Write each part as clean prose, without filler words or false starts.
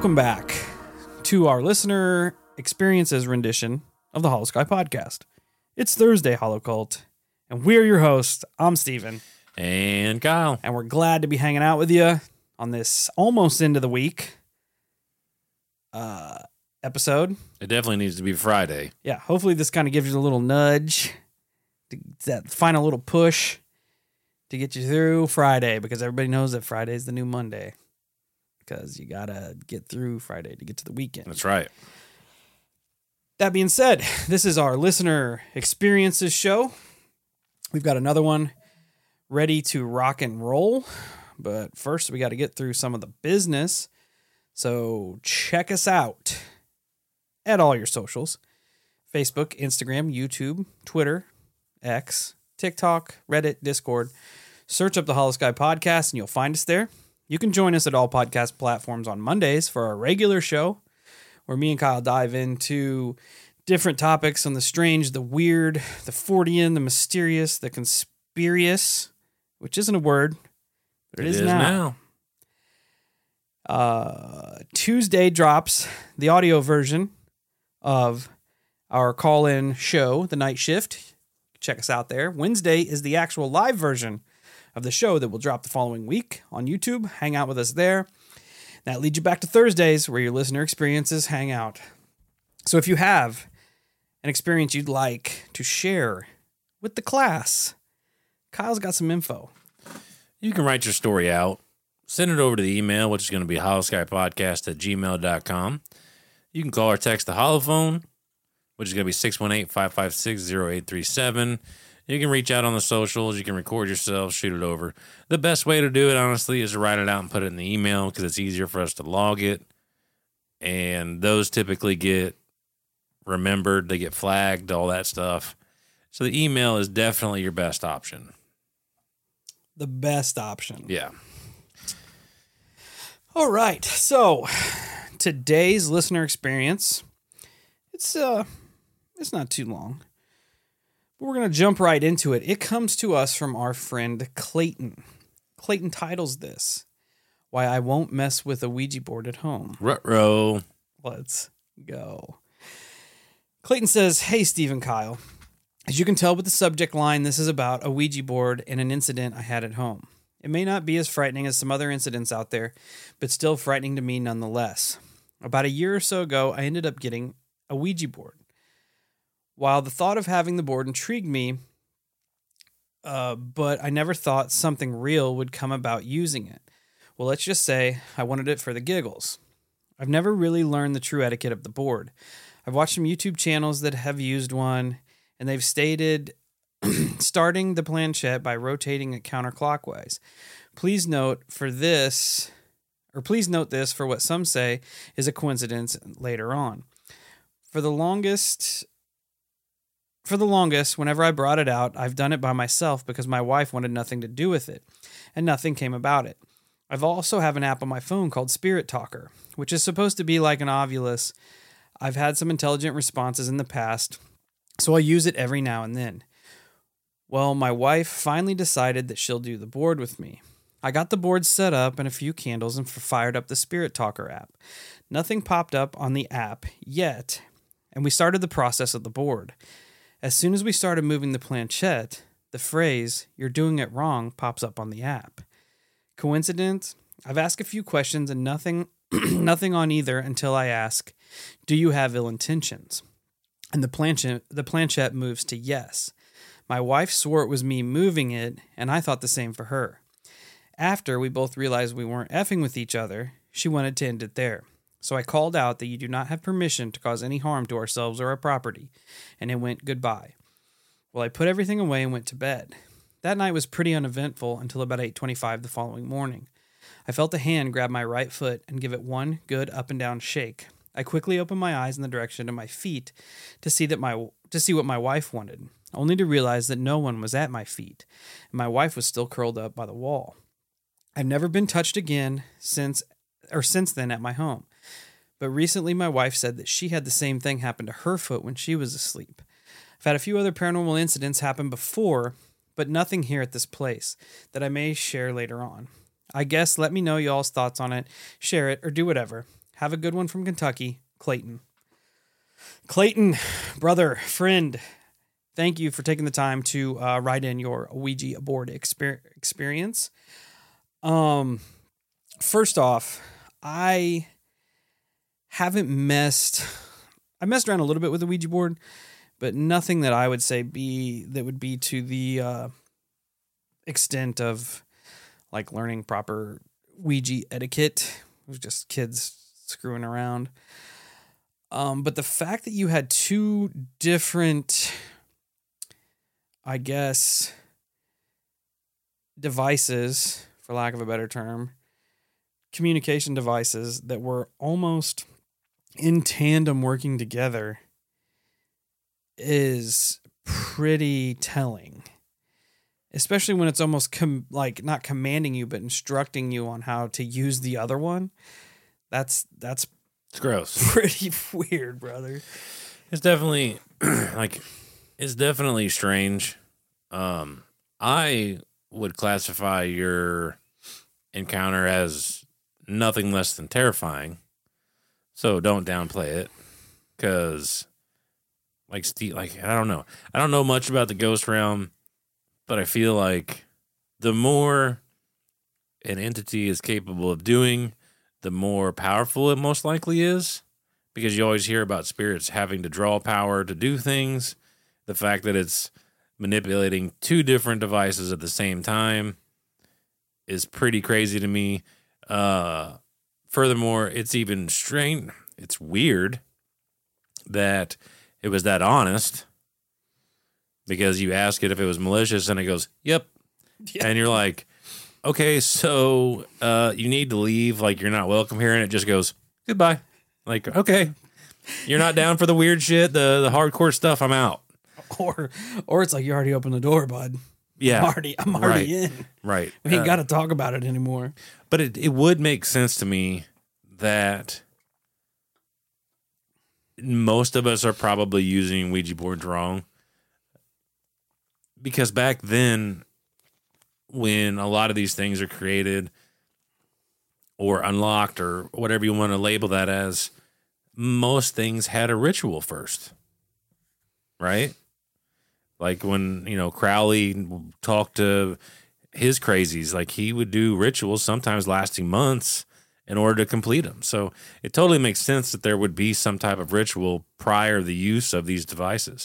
Welcome back to our listener experiences rendition of the Hollow Sky podcast. It's Thursday, Hollow Cult, and we're your hosts. I'm Steven. And Kyle. And we're glad to be hanging out with you on this almost end of the week episode. It definitely needs to be Friday. Yeah, hopefully this kind of gives you a little nudge, that final little push to get you through Friday, because everybody knows that Friday is the new Monday. Because you got to get through Friday to get to the weekend. That's right. That being said, this is our listener experiences show. We've got another one ready to rock and roll. But first, we got to get through some of the business. So check us out at all your socials. Facebook, Instagram, YouTube, Twitter, X, TikTok, Reddit, Discord. Search up the Hollow Sky podcast and you'll find us there. You can join us at all podcast platforms on Mondays for our regular show, where me and Kyle dive into different topics on the strange, the weird, the Fortean, the mysterious, the conspiracious, which isn't a word, but it is now. Tuesday drops the audio version of our call-in show, The Night Shift. Check us out there. Wednesday is the actual live version of the show that will drop the following week on YouTube. Hang out with us there. That leads you back to Thursdays, where your listener experiences hang out. So if you have an experience you'd like to share with the class, Kyle's got some info. You can write your story out. Send it over to the email, which is going to be hollowskypodcast@gmail.com. You can call or text the holophone, which is going to be 618-556-0837. You can reach out on the socials. You can record yourself, shoot it over. The best way to do it, honestly, is to write it out and put it in the email, because it's easier for us to log it. And those typically get remembered. They get flagged, all that stuff. So the email is definitely your best option. The best option. Yeah. All right. So today's listener experience, it's not too long. We're going to jump right into it. It comes to us from our friend Clayton. Clayton titles this, "Why I Won't Mess with a Ouija Board at Home." Ruh-roh. Let's go. Clayton says, "Hey, Steve and Kyle. As you can tell with the subject line, this is about a Ouija board and an incident I had at home. It may not be as frightening as some other incidents out there, but still frightening to me nonetheless. About a year or so ago, I ended up getting a Ouija board. While the thought of having the board intrigued me, but I never thought something real would come about using it. Well, let's just say I wanted it for the giggles. I've never really learned the true etiquette of the board. I've watched some YouTube channels that have used one, and they've stated starting the planchette by rotating it counterclockwise. Please note this for what some say is a coincidence later on. For the longest, whenever I brought it out, I've done it by myself because my wife wanted nothing to do with it, and nothing came about it. I've also have an app on my phone called Spirit Talker, which is supposed to be like an Ovilus. I've had some intelligent responses in the past, so I use it every now and then. Well, my wife finally decided that she'll do the board with me. I got the board set up and a few candles and fired up the Spirit Talker app. Nothing popped up on the app yet, and we started the process of the board. As soon as we started moving the planchette, the phrase, "You're doing it wrong," pops up on the app. Coincidence? I've asked a few questions and nothing on either until I ask, "Do you have ill intentions?" And the planchette moves to yes. My wife swore it was me moving it, and I thought the same for her. After we both realized we weren't effing with each other, she wanted to end it there. So I called out that you do not have permission to cause any harm to ourselves or our property, and it went goodbye. Well, I put everything away and went to bed. That night was pretty uneventful until about 8:25 the following morning. I felt a hand grab my right foot and give it one good up and down shake. I quickly opened my eyes in the direction of my feet to see what my wife wanted, only to realize that no one was at my feet, and my wife was still curled up by the wall. I've never been touched again since then at my home. But recently my wife said that she had the same thing happen to her foot when she was asleep. I've had a few other paranormal incidents happen before, but nothing here at this place that I may share later on. I guess let me know y'all's thoughts on it, share it, or do whatever. have a good one from Kentucky, Clayton. Clayton, brother, friend, thank you for taking the time to write in your Ouija board experience. First off, I messed around a little bit with the Ouija board, but nothing that I would say would be to the extent of like learning proper Ouija etiquette. It was just kids screwing around. But the fact that you had two different, I guess, devices, for lack of a better term, communication devices that were almost in tandem working together is pretty telling. Especially when it's almost not commanding you, but instructing you on how to use the other one. It's gross. Pretty weird, brother. It's definitely it's definitely strange. I would classify your encounter as nothing less than terrifying. So don't downplay it, because I don't know. I don't know much about the ghost realm, but I feel like the more an entity is capable of doing, the more powerful it most likely is, because you always hear about spirits having to draw power to do things. The fact that it's manipulating two different devices at the same time is pretty crazy to me. Furthermore, it's even strange. It's weird that it was that honest, because you ask it if it was malicious and it goes, yep. Yeah. And you're like, okay, so you need to leave. Like, you're not welcome here. And it just goes, goodbye. Like, okay, you're not down for the weird shit, the hardcore stuff. I'm out. Or it's like, you already opened the door, bud. Yeah. I'm already in. Right. We ain't got to talk about it anymore. But it would make sense to me that most of us are probably using Ouija boards wrong. Because back then, when a lot of these things are created or unlocked or whatever you want to label that as, most things had a ritual first. Right? Like when, Crowley talked to his crazies, like he would do rituals, sometimes lasting months, in order to complete them. So it totally makes sense that there would be some type of ritual prior to the use of these devices.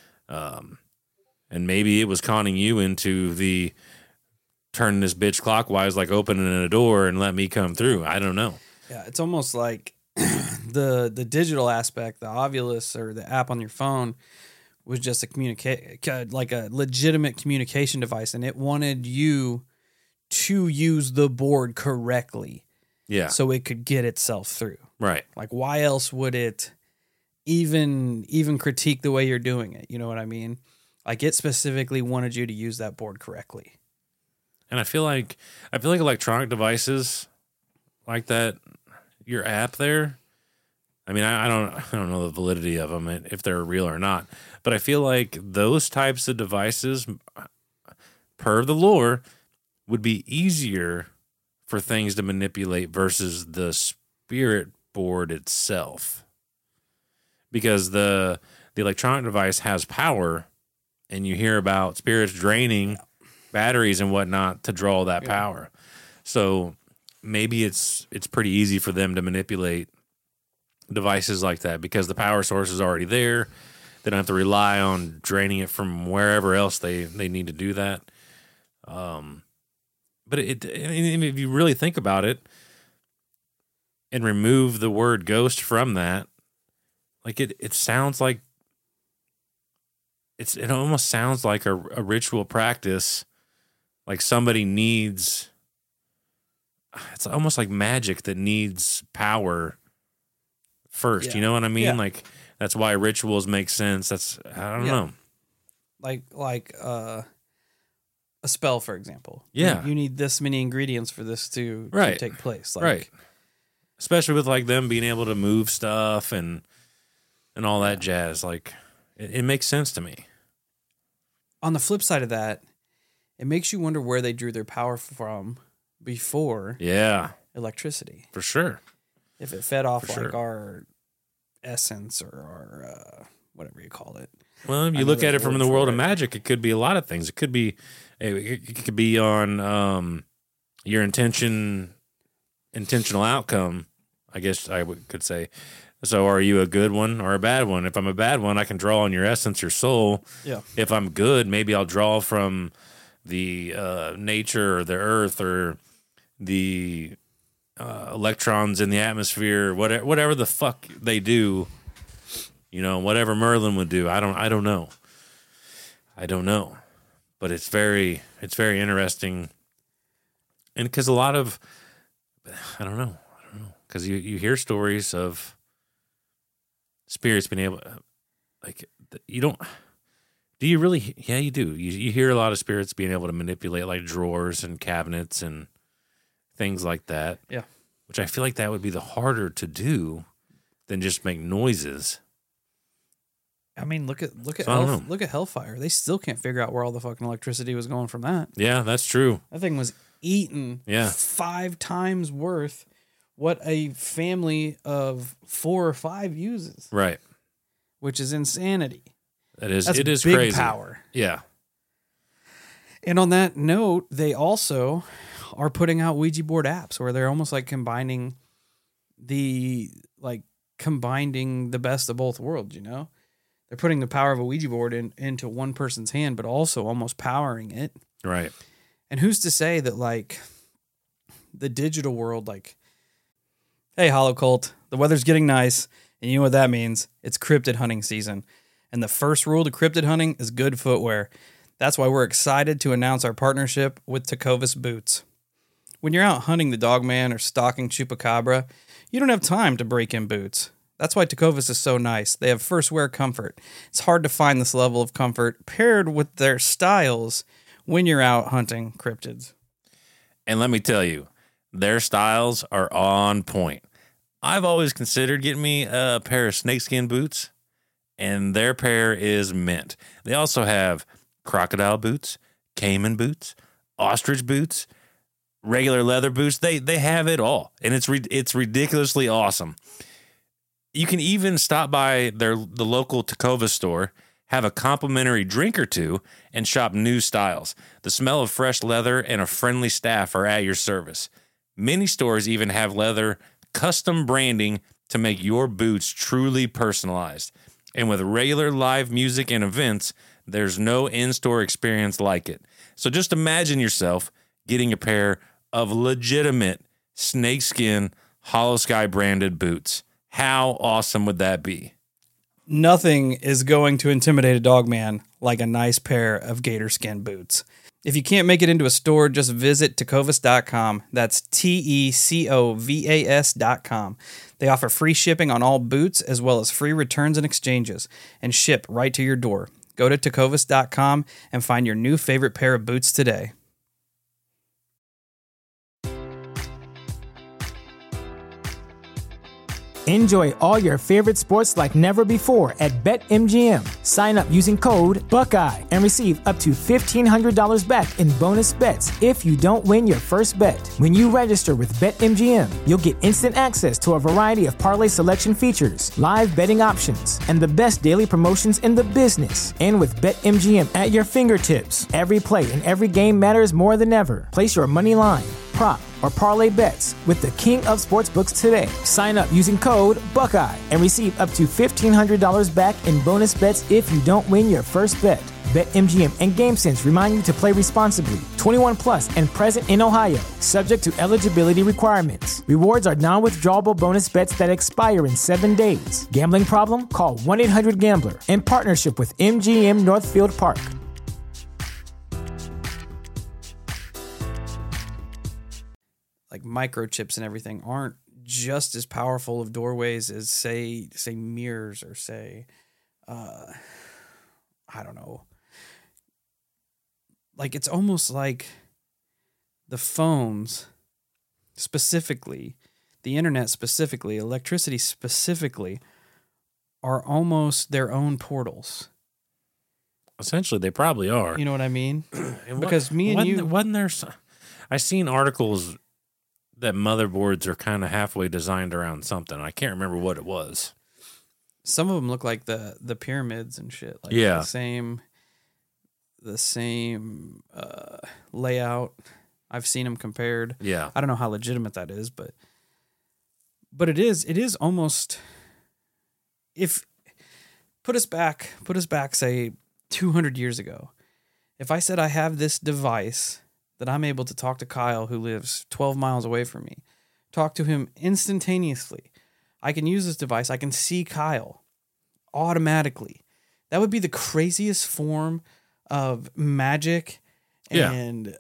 And maybe it was conning you into the turn this bitch clockwise, like opening a door and let me come through. I don't know. Yeah, it's almost like the digital aspect, the Ovilus or the app on your phone, was just like a legitimate communication device, and it wanted you to use the board correctly. Yeah. So it could get itself through. Right. Like, why else would it even critique the way you're doing it? You know what I mean? Like, it specifically wanted you to use that board correctly. And I feel like electronic devices like that, your app there, I mean, I don't know the validity of them, if they're real or not, but I feel like those types of devices, per the lore, would be easier for things to manipulate versus the spirit board itself. Because the electronic device has power, and you hear about spirits draining batteries and whatnot to draw that power. So maybe it's pretty easy for them to manipulate devices like that because the power source is already there. They don't have to rely on draining it from wherever else they need to do that. But if you really think about it and remove the word ghost from that, like it sounds like it almost sounds like a ritual practice. Like somebody needs, it's almost like magic that needs power first. Yeah. You know what I mean? Yeah. Like that's why rituals make sense. I don't know. Like a spell, for example. Yeah. You need this many ingredients for this to take place. Like, right. Especially with like them being able to move stuff and all that jazz. Like it makes sense to me. On the flip side of that, it makes you wonder where they drew their power from before electricity. For sure. if it fed off For like sure. our essence or our whatever you call it. Well, if I you know look at there's it a from word the for world of it. magic, it could be a lot of things. It could be on your intentional outcome, I guess could say. So are you a good one or a bad one? If I'm a bad one, I can draw on your essence, your soul. Yeah. If I'm good, maybe I'll draw from the nature or the earth or the electrons in the atmosphere, whatever the fuck they do, whatever Merlin would do. I don't know. But it's very interesting. And because a lot of, I don't know. Because you hear stories of spirits being able, like, you don't, do you really? Yeah, you do. You hear a lot of spirits being able to manipulate like drawers and cabinets and things like that. Yeah. Which I feel like that would be the harder to do than just make noises. I mean, look at So I don't know. look at Hellfire. They still can't figure out where all the fucking electricity was going from that. Yeah, that's true. That thing was eating 5 times worth what a family of 4 or 5 uses, Right. which is insanity. It is That's big big crazy. power. Yeah. And on that note, they also are putting out Ouija board apps where they're almost like combining the best of both worlds, They're putting the power of a Ouija board into one person's hand, but also almost powering it. Right. And who's to say that, like, the digital world, like, hey, Hollow Cult, the weather's getting nice, and you know what that means? It's cryptid hunting season. And the first rule to cryptid hunting is good footwear. That's why we're excited to announce our partnership with Tecovas Boots. When you're out hunting the Dogman or stalking Chupacabra, you don't have time to break in boots. That's why Tecovas is so nice. They have first wear comfort. It's hard to find this level of comfort paired with their styles when you're out hunting cryptids. And let me tell you, their styles are on point. I've always considered getting me a pair of snakeskin boots, and their pair is mint. They also have crocodile boots, caiman boots, ostrich boots, regular leather boots. They have it all, and it's ridiculously awesome. You can even stop by the local Tecovas store, have a complimentary drink or two, and shop new styles. The smell of fresh leather and a friendly staff are at your service. Many stores even have leather custom branding to make your boots truly personalized. And with regular live music and events, there's no in-store experience like it. So just imagine yourself getting a pair of legitimate snakeskin Hollow Sky branded boots. How awesome would that be? Nothing is going to intimidate a dogman like a nice pair of gator skin boots. If you can't make it into a store, just visit Tecovas.com. That's Tecovas.com. They offer free shipping on all boots as well as free returns and exchanges and ship right to your door. Go to Tecovas.com and find your new favorite pair of boots today. Enjoy all your favorite sports like never before at BetMGM. Sign up using code Buckeye and receive up to $1,500 back in bonus bets if you don't win your first bet. When you register with BetMGM, you'll get instant access to a variety of parlay selection features, live betting options, and the best daily promotions in the business. And with BetMGM at your fingertips, every play and every game matters more than ever. Place your money line, prop, or parlay bets with the king of sportsbooks today. Sign up using code Buckeye and receive up to $1,500 back in bonus bets if you don't win your first bet. BetMGM and GameSense remind you to play responsibly. 21 plus and present in Ohio, subject to eligibility requirements. Rewards are non-withdrawable bonus bets that expire in 7 days. Gambling problem? Call 1-800-GAMBLER in partnership with MGM Northfield Park. Like microchips and everything aren't just as powerful of doorways as say mirrors or say I don't know. Like it's almost like the phones specifically, the internet specifically, electricity specifically are almost their own portals. Essentially, they probably are. You know what I mean? Because me and you wasn't there. I seen articles that motherboards are kind of halfway designed around something. I can't remember what it was. Some of them look like the pyramids and shit. Like Yeah. the same layout. I've seen them compared. Yeah. I don't know how legitimate that is, but it is almost, if put us back, say 200 years ago. If I said I have this device that I'm able to talk to Kyle, who lives 12 miles away from me, talk to him instantaneously. I can use this device. I can see Kyle automatically. That would be the craziest form of magic and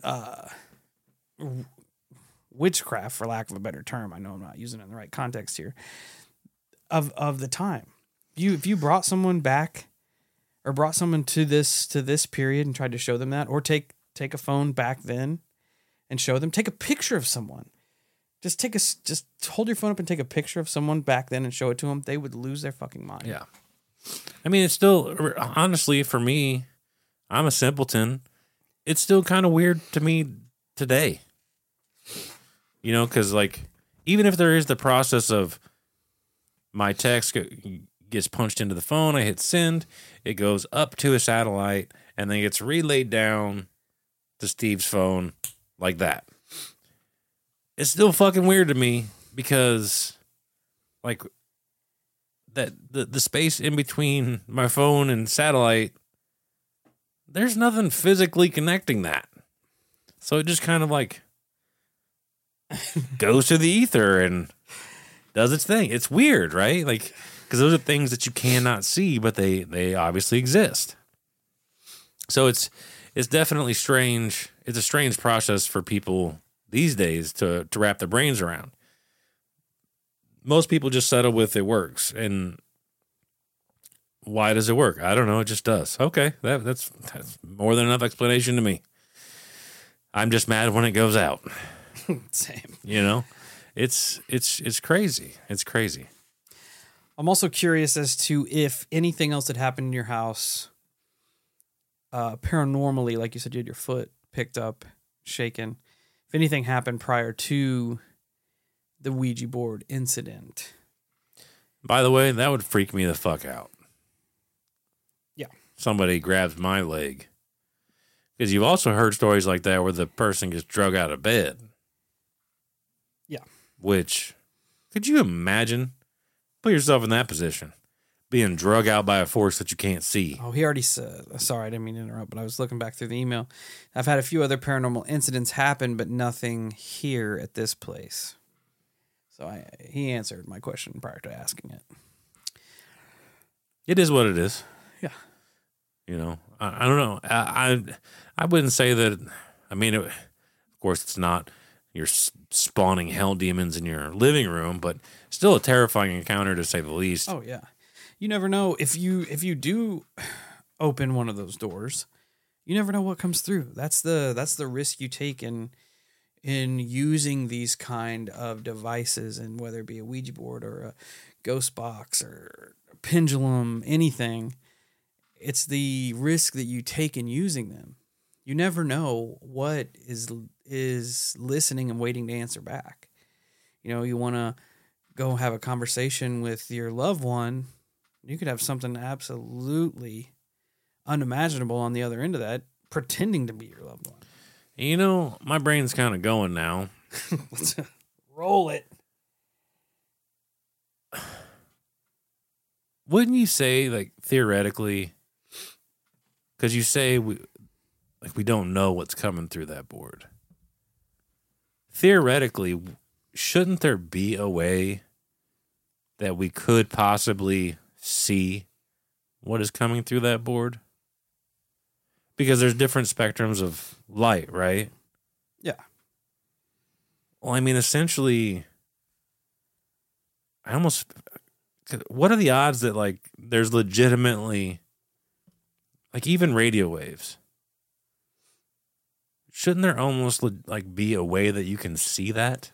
witchcraft, for lack of a better term. I know I'm not using it in the right context here. Of the time, if you brought someone back, or brought someone to this period and tried to show them that, or take a phone back then and show them, take a picture of someone. Just hold your phone up and take a picture of someone back then and show it to them. They would lose their fucking mind. Yeah. I mean, it's still, honestly, for me, I'm a simpleton. It's still kind of weird to me today. You know, because, like, even if there is the process of my text gets punched into the phone, I hit send, it goes up to a satellite, and then gets relayed down to Steve's phone like that. It's still fucking weird to me because, like, that the space in between my phone and satellite, there's nothing physically connecting that. So it just kind of like goes to the ether and does its thing. It's weird, right? Like, because those are things that you cannot see, but they obviously exist. So it's definitely strange. It's a strange process for people these days to wrap their brains around. Most people just settle with it works. And why does it work? I don't know. It just does. Okay. That's more than enough explanation to me. I'm just mad when it goes out. Same. You know, it's crazy. It's crazy. I'm also curious as to if anything else had happened in your house paranormally, like you said, you had your foot picked up, shaken. If anything happened prior to the Ouija board incident. By the way, that would freak me the fuck out. Yeah. Somebody grabs my leg. Because you've also heard stories like that where the person gets drug out of bed. Yeah. Which, could you imagine? Put yourself in that position. Being drug out by a force that you can't see. Oh, he already said, sorry, I didn't mean to interrupt, but I was looking back through the email. I've had a few other paranormal incidents happen, but nothing here at this place. So he answered my question prior to asking it. It is what it is. Yeah. You know, I don't know. I wouldn't say that. I mean, of course, it's not you're spawning hell demons in your living room, but still a terrifying encounter to say the least. Oh yeah, you never know if you do open one of those doors. You never know what comes through. That's the risk you take in using these kind of devices, and whether it be a Ouija board or a ghost box or a pendulum, anything. It's the risk that you take in using them. You never know what is listening and waiting to answer back. You know, you want to go have a conversation with your loved one. You could have something absolutely unimaginable on the other end of that, pretending to be your loved one. You know, my brain's kind of going now. Let's roll it. Wouldn't you say, like, theoretically, because you say we don't know what's coming through that board. Theoretically, shouldn't there be a way that we could possibly see what is coming through that board? Because there's different spectrums of light, right? Yeah. Well, I mean, essentially, what are the odds that, like, there's legitimately, like, even radio waves? Shouldn't there almost, like, be a way that you can see that?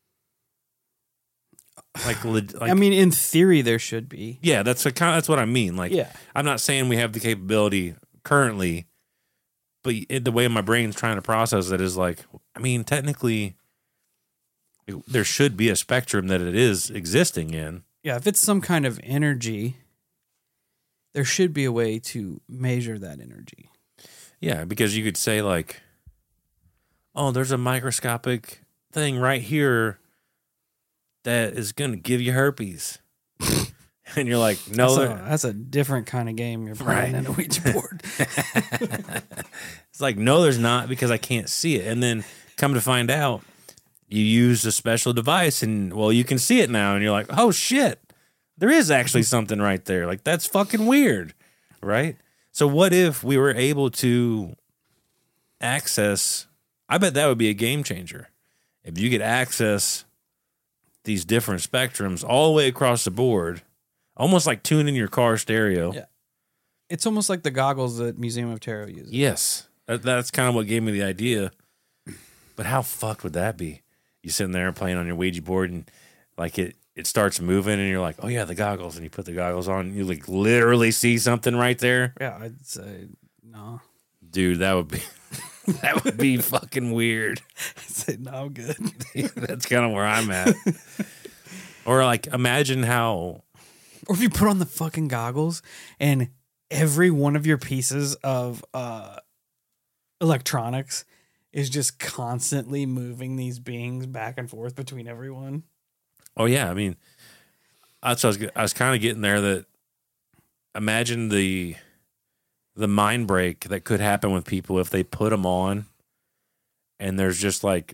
Like I mean, in theory, there should be. Yeah, that's what I mean. Like, yeah. I'm not saying we have the capability currently, but the way my brain's trying to process it is like, I mean, technically, There should be a spectrum that it is existing in. Yeah, if it's some kind of energy, there should be a way to measure that energy. Yeah, because you could say like, oh, there's a microscopic thing right here that is going to give you herpes. And you're like, no, that's a different kind of game you're playing in a Ouija board. It's like, no, there's not, because I can't see it. And then come to find out, you use a special device and, well, you can see it now. And you're like, oh, shit, there is actually something right there. Like, that's fucking weird, right? So what if we were able to access, I bet that would be a game changer. If you could access these different spectrums all the way across the board, almost like tuning your car stereo. Yeah. It's almost like the goggles that Museum of Tarot uses. Yes. That's kind of what gave me the idea. But how fucked would that be? You sitting there playing on your Ouija board and like it starts moving and you're like, oh yeah, the goggles. And you put the goggles on and you like literally see something right there. Yeah, I'd say no. Dude, that would be that would be fucking weird. I'd say no, I'm good. That's kind of where I'm at. Or like imagine how. Or if you put on the fucking goggles and every one of your pieces of electronics is just constantly moving these beings back and forth between everyone. Oh yeah, I mean, that's what I was kind of getting there. That imagine the mind break that could happen with people if they put them on, and there's just like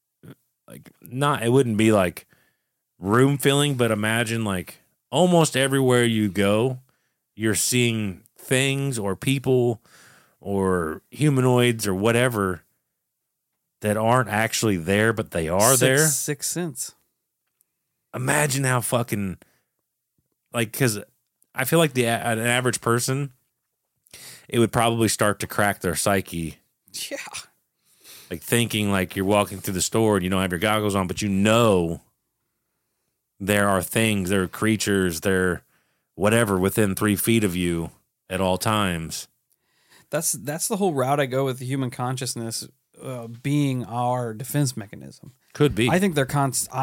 not, it wouldn't be like room filling, but imagine like almost everywhere you go, you're seeing things or people or humanoids or whatever that aren't actually there, but they are there. Sixth Sense. Imagine how fucking, like, because I feel like an average person, it would probably start to crack their psyche. Yeah. Like thinking like you're walking through the store and you don't have your goggles on, but you know there are things, there are creatures, there whatever within 3 feet of you at all times. That's the whole route I go with the human consciousness being our defense mechanism. Could be. I think they're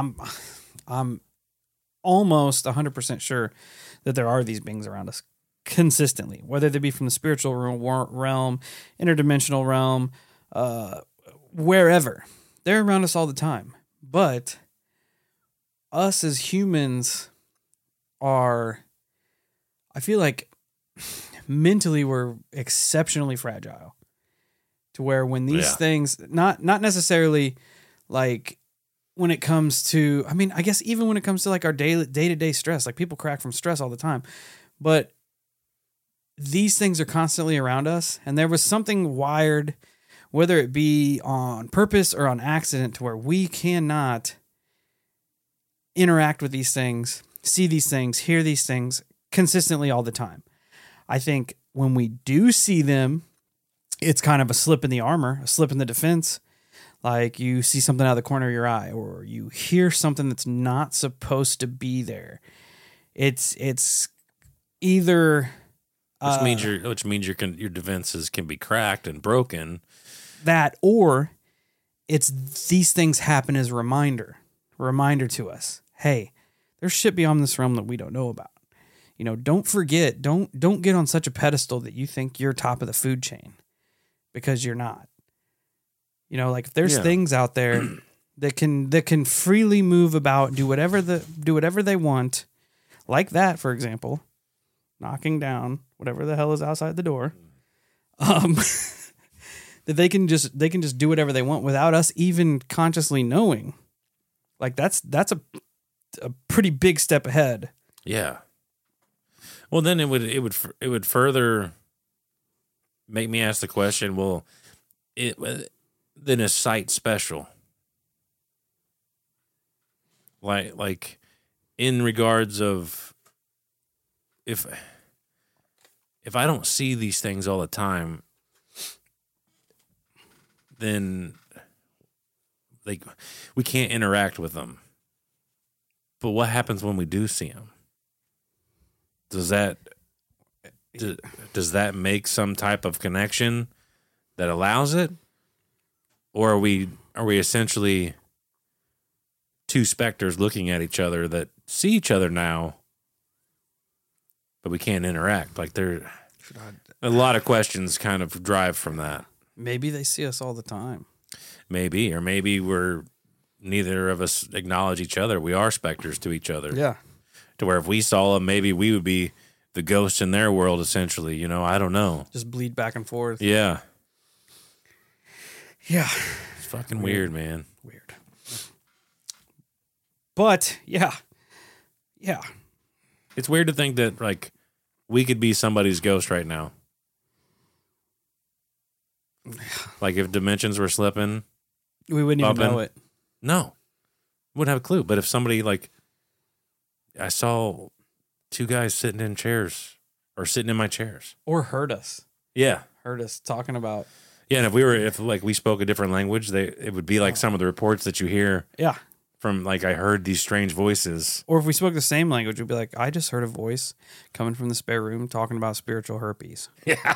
I'm almost 100% sure that there are these beings around us consistently, whether they be from the spiritual realm, interdimensional realm, wherever. They're around us all the time. But us as humans are, I feel like mentally we're exceptionally fragile to where when these things, not necessarily like when it comes to, I mean, I guess even when it comes to like our day-to-day stress, like people crack from stress all the time, but these things are constantly around us. And there was something wired, whether it be on purpose or on accident, to where we cannot interact with these things, see these things, hear these things consistently all the time. I think when we do see them, it's kind of a slip in the armor, a slip in the defense. Like you see something out of the corner of your eye, or you hear something that's not supposed to be there. It's either which means your defenses can be cracked and broken. That, or it's these things happen as a reminder to us. Hey, there's shit beyond this realm that we don't know about. You know, don't forget, don't get on such a pedestal that you think you're top of the food chain, because you're not. You know, like if there's things out there that can freely move about, do whatever they want, like that, for example, knocking down whatever the hell is outside the door, that they can just do whatever they want without us even consciously knowing. Like that's a pretty big step ahead. Yeah. Well, then it would further make me ask the question. Well, then is sight special? Like in regards of if I don't see these things all the time, then we can't interact with them. But what happens when we do see them? Does that make some type of connection that allows it? Or are we essentially two specters looking at each other that see each other now, but we can't interact. Like a lot of questions kind of drive from that. Maybe they see us all the time. Maybe, or maybe neither of us acknowledge each other. We are specters to each other. Yeah. To where if we saw them, maybe we would be the ghosts in their world, essentially. You know, I don't know. Just bleed back and forth. Yeah. Yeah. It's fucking weird, man. Weird. But, yeah. Yeah. It's weird to think that, like, we could be somebody's ghost right now. Like, if dimensions were slipping. We wouldn't even know it. No. Wouldn't have a clue. But if somebody, like, I saw two guys sitting in chairs or sitting in my chairs. Or heard us. Yeah. Heard us talking about. Yeah, and if we spoke a different language, it would be like some of the reports that you hear. Yeah. From, like, I heard these strange voices. Or if we spoke the same language, we'd be like, I just heard a voice coming from the spare room talking about spiritual herpes. Yeah.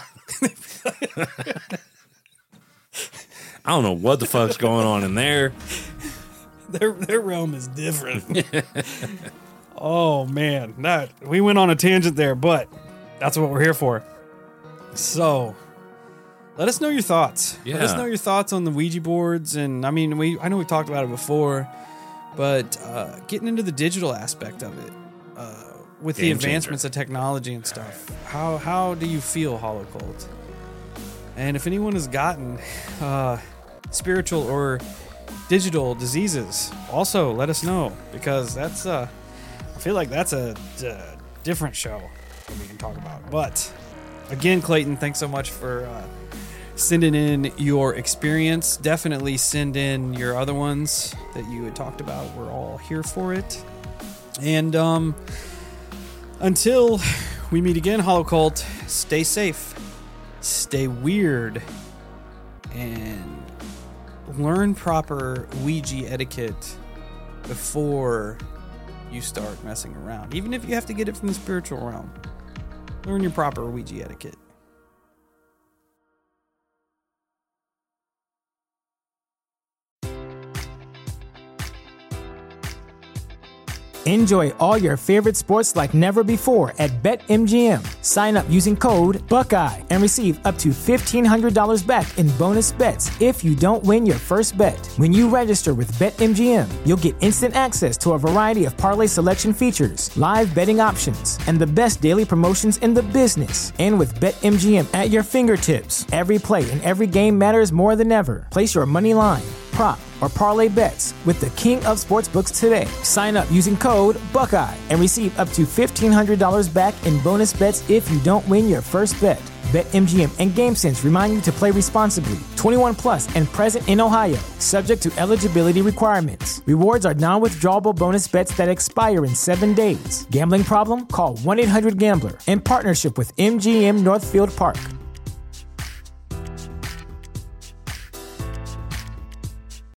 I don't know what the fuck's going on in there. Their realm is different. Oh, man. We went on a tangent there, but that's what we're here for. So, let us know your thoughts. Yeah. Let us know your thoughts on the Ouija boards. And, I mean, I know we've talked about it before, but getting into the digital aspect of it, with the advancements of technology and stuff, how do you feel, Hollow Cult? And if anyone has gotten spiritual or digital diseases, also let us know, because that's I feel like that's a different show that we can talk about. But again, Clayton, thanks so much for sending in your experience. Definitely send in your other ones that you had talked about. We're all here for it. And until we meet again, Hollow Cult, stay safe, stay weird, and learn proper Ouija etiquette before you start messing around. Even if you have to get it from the spiritual realm, learn your proper Ouija etiquette. Enjoy all your favorite sports like never before at BetMGM. Sign up using code Buckeye and receive up to $1,500 back in bonus bets if you don't win your first bet. When you register with BetMGM, you'll get instant access to a variety of parlay selection features, live betting options, and the best daily promotions in the business. And with BetMGM at your fingertips, every play and every game matters more than ever. Place your money line, prop, or parlay bets with the king of sportsbooks today. Sign up using code Buckeye and receive up to $1,500 back in bonus bets if you don't win your first bet. BetMGM and GameSense remind you to play responsibly. 21 plus and present in Ohio, subject to eligibility requirements. Rewards are non-withdrawable bonus bets that expire in 7 days. Gambling problem? Call 1-800-GAMBLER. In partnership with MGM Northfield Park.